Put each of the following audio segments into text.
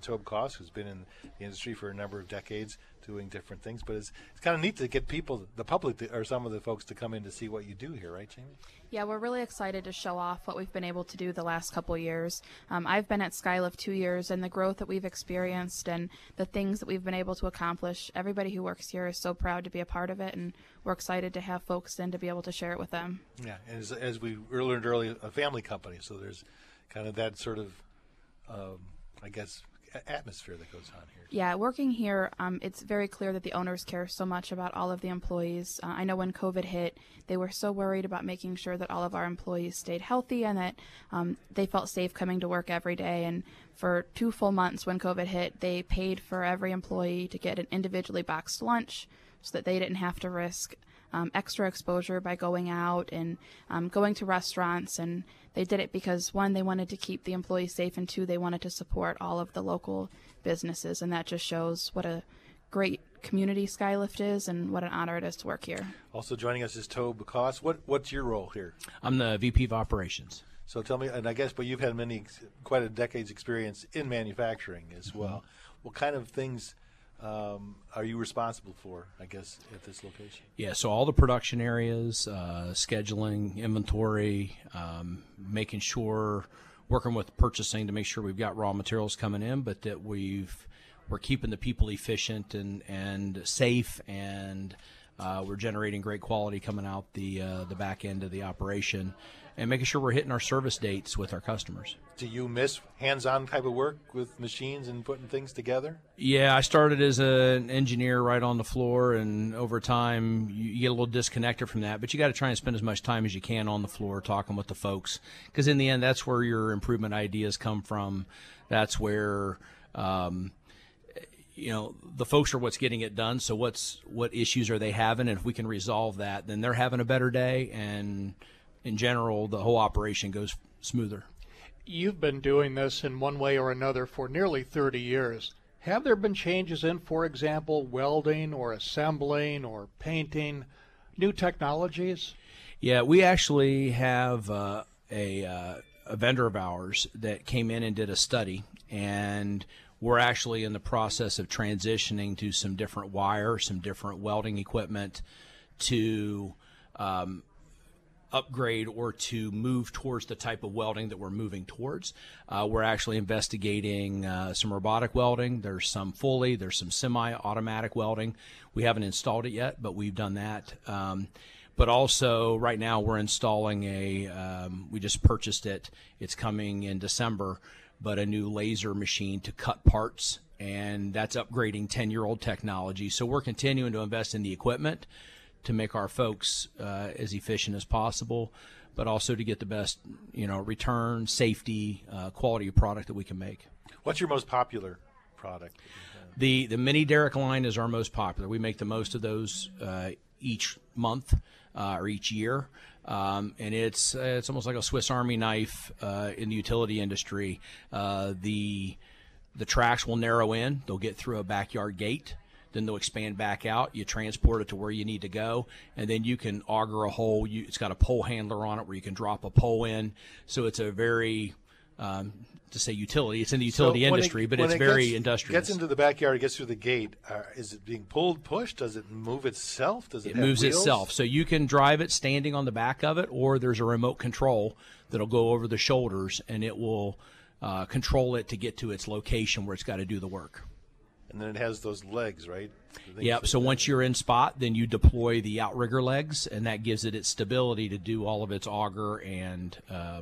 Tobe Koss, who's been in the industry for a number of decades doing different things. But it's kind of neat to get people, the public, or some of the folks to come in to see what you do here, right, Jamie? Yeah, we're really excited to show off what we've been able to do the last couple of years. I've been at Skylift 2 years, and the growth that we've experienced and the things that we've been able to accomplish, everybody who works here is so proud to be a part of it, and we're excited to have folks in to be able to share it with them. Yeah, and as we learned earlier, a family company, so there's kind of that sort of, I guess, atmosphere that goes on here. Yeah, working here, it's very clear that the owners care so much about all of the employees. I know when COVID hit, they were so worried about making sure that all of our employees stayed healthy and that they felt safe coming to work every day. And for 2 full months when COVID hit, they paid for every employee to get an individually boxed lunch so that they didn't have to risk extra exposure by going out and going to restaurants. And they did it because, one, they wanted to keep the employees safe, and 2, they wanted to support all of the local businesses. And that just shows what a great community Skylift is and what an honor it is to work here. Also joining us is Tobe Koss. What's your role here? I'm the VP of Operations. So tell me, and I guess, but you've had quite a decade's experience in manufacturing as well. What kind of things are you responsible for, I guess, at this location? Yeah, so all the production areas, scheduling, inventory, making sure, working with purchasing to make sure we've got raw materials coming in, but that we're keeping the people efficient and safe, and we're generating great quality coming out the back end of the operation, and making sure we're hitting our service dates with our customers. Do you miss hands-on type of work with machines and putting things together? Yeah, I started as an engineer right on the floor, and over time you get a little disconnected from that, but you got to try and spend as much time as you can on the floor talking with the folks, because in the end that's where your improvement ideas come from. That's where the folks are what's getting it done. So what issues are they having, and if we can resolve that, then they're having a better day, and in general the whole operation goes smoother. You've been doing this in one way or another for nearly 30 years. Have there been changes in, for example, welding or assembling or painting, new technologies? Yeah, we actually have a vendor of ours that came in and did a study, and we're actually in the process of transitioning to some different wire, some different welding equipment to upgrade or to move towards the type of welding that we're moving towards. We're actually investigating some robotic welding. There's some fully, there's some semi-automatic welding. We haven't installed it yet, but we've done that. But also right now we're installing we just purchased it. It's coming in December, but a new laser machine to cut parts, and that's upgrading 10-year-old technology. So we're continuing to invest in the equipment to make our folks as efficient as possible, but also to get the best, return, safety, quality of product that we can make. What's your most popular product? The mini derrick line is our most popular. We make the most of those each month or each year, and it's almost like a Swiss Army knife in the utility industry. The tracks will narrow in; they'll get through a backyard gate. Then they'll expand back out. You transport it to where you need to go, and then you can auger a hole. It's got a pole handler on it where you can drop a pole in. So it's a very, to say utility, it's in the utility industry, but it's very industrial. Gets into the backyard, it gets through the gate. Is it being pulled, pushed? Does it move itself? Does it have moves wheels? Itself. So you can drive it standing on the back of it, or there's a remote control that'll go over the shoulders, and it will control it to get to its location where it's got to do the work. And then it has those legs, right? Yep. So once you're in spot, then you deploy the outrigger legs, and that gives it its stability to do all of its auger and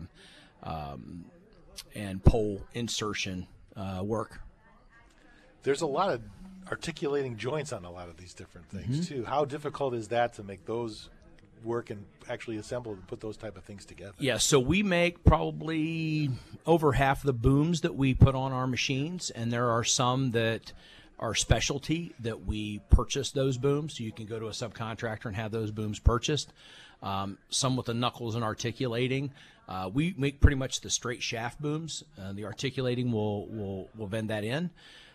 pole insertion work. There's a lot of articulating joints on a lot of these different things too. How difficult is that to make those work and actually assemble and put those type of things together? Yeah, so we make probably over half the booms that we put on our machines, and there are some that are specialty that we purchase those booms, so you can go to a subcontractor and have those booms purchased. Some with the knuckles and articulating. We make pretty much the straight shaft booms. The articulating will vend that in.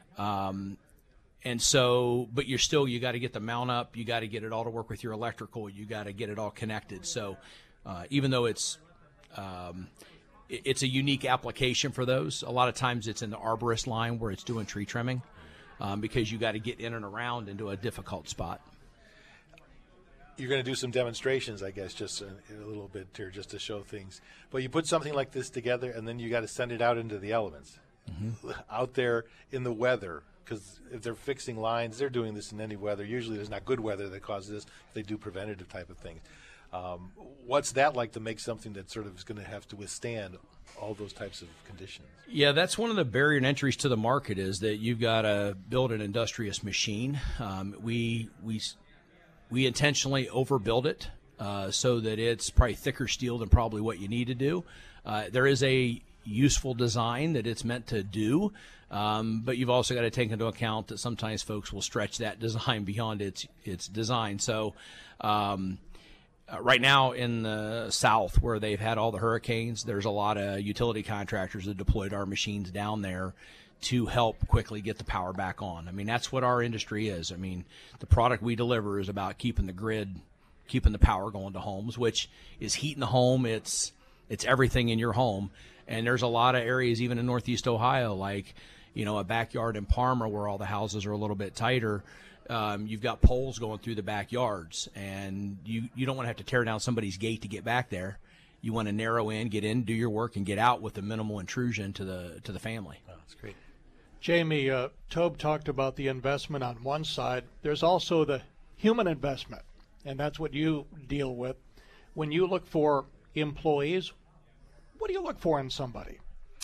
And so, but you got to get the mount up, you got to get it all to work with your electrical, you got to get it all connected. So even though it's it's a unique application for those. A lot of times it's in the arborist line where it's doing tree trimming, because you got to get in and around into a difficult spot. You're going to do some demonstrations, I guess, just a little bit here, just to show things. But you put something like this together, and then you got to send it out into the elements, out there in the weather. Because if they're fixing lines, they're doing this in any weather. Usually, there's not good weather that causes this. They do preventative type of things. What's that like to make something that sort of is going to have to withstand all those types of conditions? Yeah, that's one of the barrier and entries to the market, is that you've got to build an industrious machine. We intentionally overbuild it so that it's probably thicker steel than probably what you need to do. There is a useful design that it's meant to do, but you've also got to take into account that sometimes folks will stretch that design beyond its design. So right now in the South, where they've had all the hurricanes, there's a lot of utility contractors that deployed our machines down there to help quickly get the power back on. I mean, that's what our industry is. I mean, the product we deliver is about keeping the grid, keeping the power going to homes, which is heating the home. It's everything in your home. And there's a lot of areas, even in Northeast Ohio, like, a backyard in Parma where all the houses are a little bit tighter. You've got poles going through the backyards, and you don't want to have to tear down somebody's gate to get back there. You want to narrow in, get in, do your work, and get out with a minimal intrusion to the family. Oh, that's great. Jamie, Tobe talked about the investment on one side. There's also the human investment, and that's what you deal with. When you look for employees, what do you look for in somebody?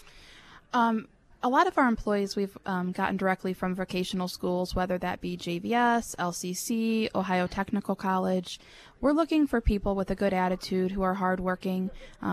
A lot of our employees we've gotten directly from vocational schools, whether that be JVS, LCC, Ohio Technical College. We're looking for people with a good attitude who are hardworking.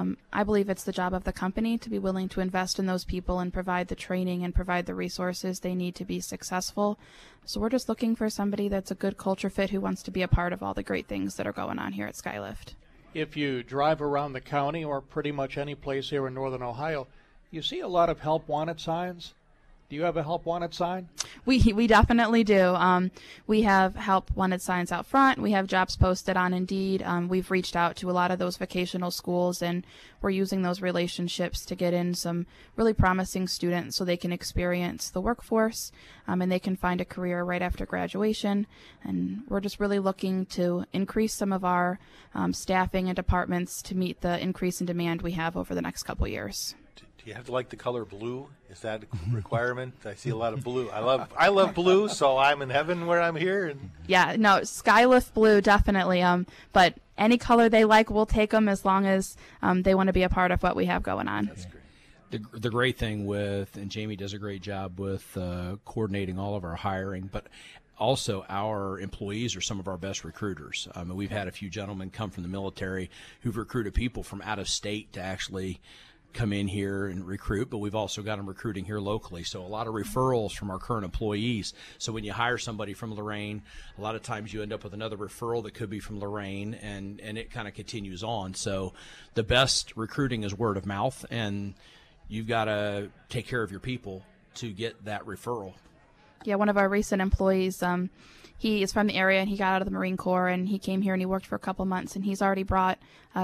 I believe it's the job of the company to be willing to invest in those people and provide the training and provide the resources they need to be successful. So we're just looking for somebody that's a good culture fit who wants to be a part of all the great things that are going on here at Skylift. If you drive around the county or pretty much any place here in northern Ohio, you see a lot of help wanted signs. Do you have a help wanted sign? We definitely do. We have help wanted signs out front. We have jobs posted on Indeed. We've reached out to a lot of those vocational schools, and we're using those relationships to get in some really promising students so they can experience the workforce and they can find a career right after graduation. And we're just really looking to increase some of our staffing and departments to meet the increase in demand we have over the next couple years. Do you have to like the color blue? Is that a requirement? I see a lot of blue. I love blue, so I'm in heaven where I'm here. And yeah, no, Skylift blue definitely. But any color they like, we'll take them as long as they want to be a part of what we have going on. That's great. The great thing with, and Jamie does a great job with coordinating all of our hiring, but also our employees are some of our best recruiters. We've had a few gentlemen come from the military who've recruited people from out of state to actually come in here and recruit, but we've also got them recruiting here locally. So a lot of referrals from our current employees. So when you hire somebody from Lorain, a lot of times you end up with another referral that could be from Lorain, and it kind of continues on. So the best recruiting is word of mouth, and you've got to take care of your people to get that referral. Yeah, one of our recent employees, he is from the area and he got out of the Marine Corps, and he came here and he worked for a couple months, and he's already brought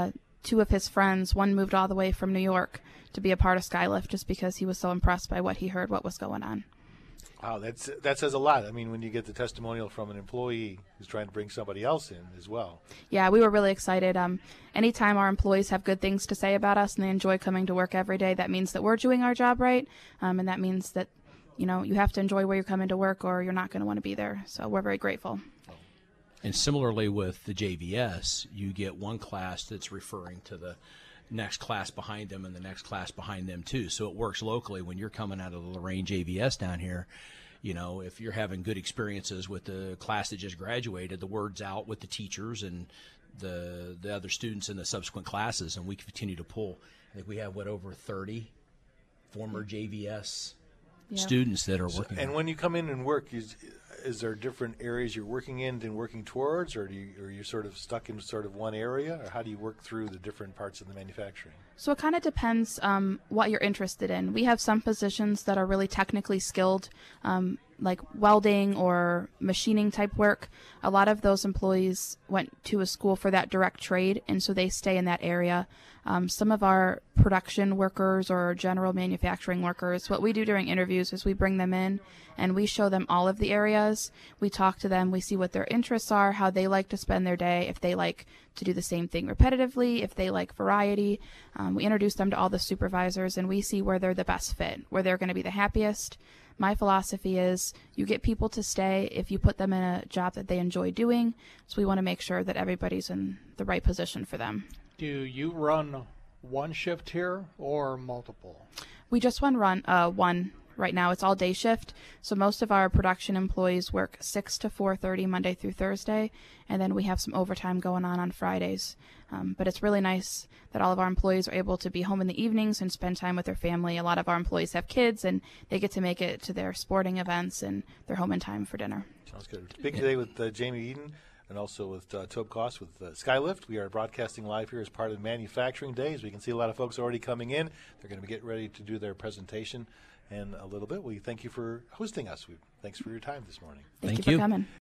two of his friends. One moved all the way from New York to be a part of Skylift just because he was so impressed by what he heard, what was going on. Wow, that says a lot. I mean, when you get the testimonial from an employee who's trying to bring somebody else in as well. Yeah, we were really excited. Anytime our employees have good things to say about us and they enjoy coming to work every day, that means that we're doing our job right, and that means that, you have to enjoy where you're coming to work or you're not going to want to be there. So we're very grateful. And similarly with the JVS, you get one class that's referring to the next class behind them and the next class behind them too. So it works locally when you're coming out of the Lorain JVS down here. If you're having good experiences with the class that just graduated, the word's out with the teachers and the other students in the subsequent classes, and we continue to pull. I think we have, over 30 former JVS students that are working. And when you come in and work, is there different areas you're working in and working towards, or are you sort of stuck in sort of one area, or how do you work through the different parts of the manufacturing? So it kind of depends what you're interested in. We have some positions that are really technically skilled. like welding or machining type work, a lot of those employees went to a school for that direct trade, and so they stay in that area. Some of our production workers or general manufacturing workers, what we do during interviews is we bring them in and we show them all of the areas. We talk to them, we see what their interests are, how they like to spend their day, if they like to do the same thing repetitively, if they like variety. We introduce them to all the supervisors and we see where they're the best fit, where they're going to be the happiest. My philosophy is you get people to stay if you put them in a job that they enjoy doing. So we want to make sure that everybody's in the right position for them. Do you run one shift here or multiple? We just run one right now. It's all day shift. So most of our production employees work 6 to 4:30 Monday through Thursday, and then we have some overtime going on Fridays. But it's really nice that all of our employees are able to be home in the evenings and spend time with their family. A lot of our employees have kids, and they get to make it to their sporting events, and they're home in time for dinner. Sounds good. Big today with Jamie Eden and also with Tobe Koss with Skylift. We are broadcasting live here as part of Manufacturing Days. We can see a lot of folks already coming in. They're going to get ready to do their presentation in a little bit. We thank you for hosting us. Thanks for your time this morning. Thank you for coming.